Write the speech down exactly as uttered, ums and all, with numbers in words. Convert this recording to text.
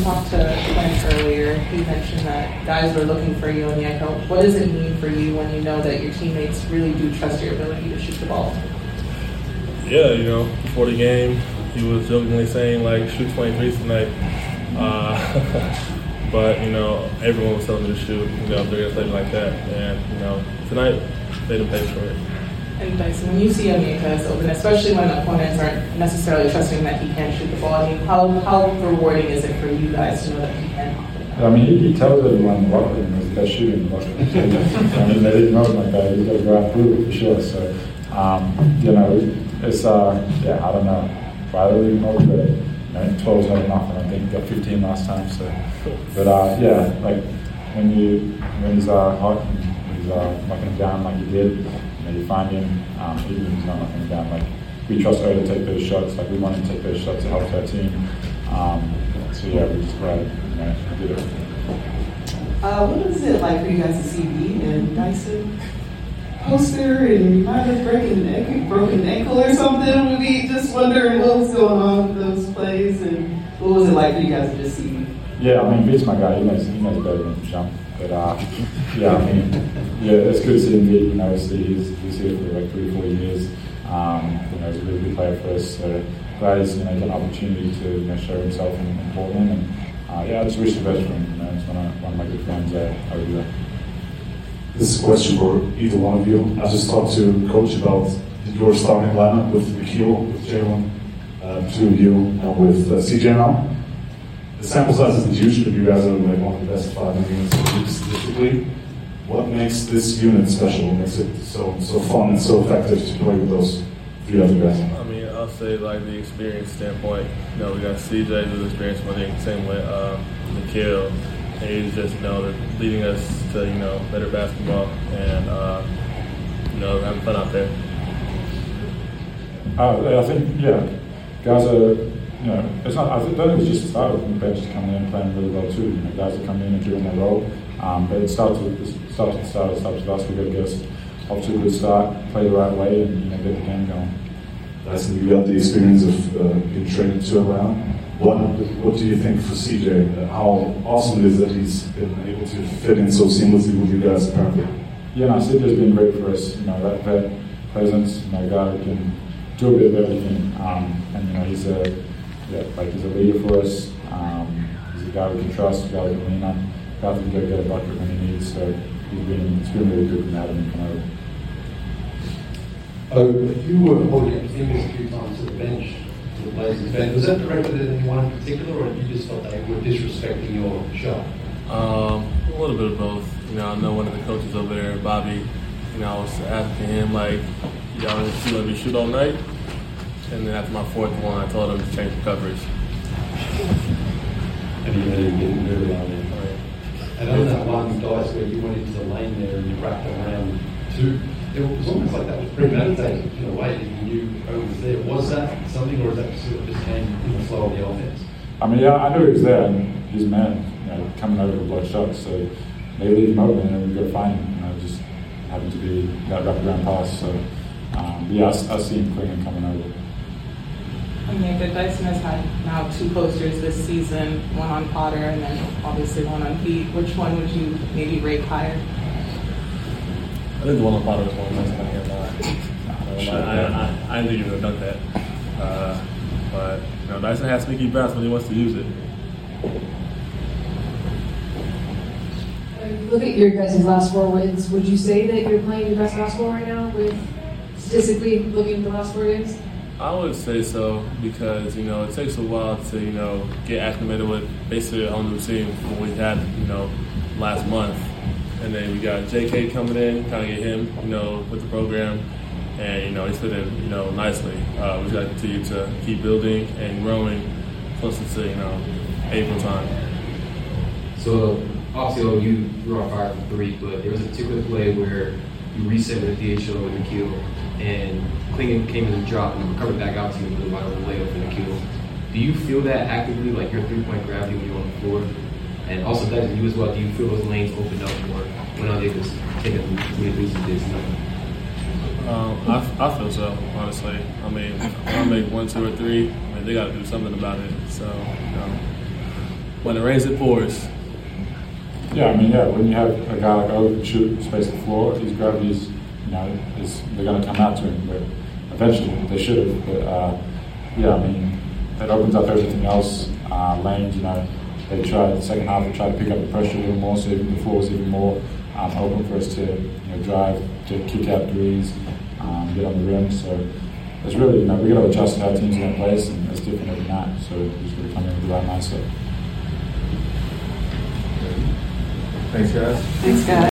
talked to Clint earlier, he mentioned that guys were looking for you in the echo. What does it mean for you when you know that your teammates really do trust your ability to shoot the ball? Yeah, you know, before the game, he was jokingly saying, like, shoot twenty-threes tonight. Uh, but, you know, everyone was telling me to shoot, you know, if they're going to play me like that. And, you know, tonight, they didn't pay for it. And Dyson, when you see Onyeka as open, especially when opponents aren't necessarily trusting that he can shoot the ball, I mean, how, how rewarding is it for you guys to know that he can? I mean, he, he tells everyone in the locker room he's the best shooter in the locker room. I mean, they didn't know him like that. He's got to go out and prove it for sure. So, um, you know, it's, uh, yeah, I don't know. Try to leave him over, but, you know, twelve is not enough. I don't think he got fifteen last time. So, but, uh, yeah, like, when you, when he's uh, hot and he's uh, knocking him down like he did, you know, you find him, um, even if he's not knocking him down, like, we trust O to take those shots. Like, we want him to take those shots to help our team. Um, so, yeah, we just glad, you know, we did it. Uh, what is it like for you guys to see me and Dyson poster and you might have broken an ankle, broken an ankle or something? We be just wondering what was going on with those plays and what was it like for you guys to just see me? Yeah, I mean, Vince, my guy, he knows, he knows better than jump. But, uh, yeah, I mean, yeah, it's good to see him. You know, obviously he's, he's here for like three or four years. Um, you know, he's a really good player for us. So glad he's, you know, got an opportunity to, you know, show himself in, in Portland. And, uh, yeah, I just wish the best for him. You know, he's one of, one of my good friends uh, over there. This is a question for either one of you. I just talked to Coach about your starting lineup with Nikhil, with Jalen, uh, two of you, and with uh, C J now. The sample size isn't huge, but you guys are like one of the best five units in the league statistically. What makes this unit special? What makes it so so fun and so effective to play with those three other guys? I mean, I'll say like the experience standpoint. You know, we got C J who's experienced winning, same with uh, Nikhil. And he's just, you know, leading us to, you know, better basketball and, uh, you know, having fun out there. Uh, I think, yeah, guys are, you know, it's not, I don't think it was just the start of the bench coming in and playing really well too. You know, guys are coming in and doing their role. Um, but it starts with, it starts with the start, it starts with us. We've got to get us off to a good start, play the right way, and, you know, get the game going. Dyson, you got the experience of uh, being traded to around. What what do you think for C J? Uh, how awesome it is that he's been able to fit in so seamlessly with you guys apparently? Yeah, no, C J's been great for us. You know, that, that presence, you know, guy who can do a bit of everything. Um, and, you know, he's a, yeah, like he's a leader for us. Um, he's a guy we can trust, a guy we can lean on, a guy who can go get a bucket when he needs. So he's been, it's been really good from having him come over. Oh, you were holding up your fingers a few times to the bench. The Blazers bench. Was that directed at anyone in particular, or you just felt they were disrespecting your shot? Um, a little bit of both. You know, I know one of the coaches over there, Bobby. You know, I was asking him like, "Y'all want to let me shoot all night?" And then after my fourth one, I told him to change the coverage. And you really didn't do it on it. And on that one, Dice, where you went into the lane there and you wrapped around two. It was almost like that was premeditated in a way that you knew I was there. Was that something, or is that sort of just came in the flow of the offense? I mean, yeah, I knew he was there, and he's a man, you know, coming over to block shots. So they leave him open, and we've got to find him. You know, just happened to be that wraparound pass. So um, yeah, I, I see him clinging coming over. Onyeka, Dyson has had now two posters this season, one on Potter and then obviously one on Pete. Which one would you maybe rate higher? I think the one on Potter was more nice. I can't lie. I, I, I, I didn't think he would have done that. Uh, but, you know, Dyson has sneaky bats when he wants to use it. Look at your guys' last four wins. Would you say that you're playing your best basketball right now with statistically looking at the last four games? I would say so because, you know, it takes a while to, you know, get acclimated with basically a whole new team from what we had, you know, last month. And then we got J K coming in, kind of get him, you know, with the program. And, you know, he's fitting, you know, nicely. Uh, we got to continue to keep building and growing closer to, you know, April time. So, obviously, you were on fire for three, but there was a particular play where you reset with a D H O and Nikhil, and Clingan came in the drop and recovered back out to you with a wide open layup for Nikhil. Do you feel that actively, like your three-point gravity when you're on the floor? And also, Dyson, you as well, do you feel those lanes open up more when I'm able to take it when it loses this? Um, I, I feel so, honestly. I mean, when I make one, two, or three, I mean, they got to do something about it. So, you know. when it rains, it pours. Yeah, I mean, yeah, when you have a guy like O shoot space the floor, his gravity's, you know, is, they're going to come out to him, but eventually they should have. But uh, yeah, I mean, it opens up everything else. Uh, lanes, you know, they tried the second half, they tried to pick up the pressure a little more, so even the floor was even more um, open for us to, you know, drive, to kick out threes, um, get on the rim. So it's really, you know, we got to adjust how teams are going to play us, and it's different every night. So we just got to come in with the right mindset. Thanks, guys. Thanks, guys.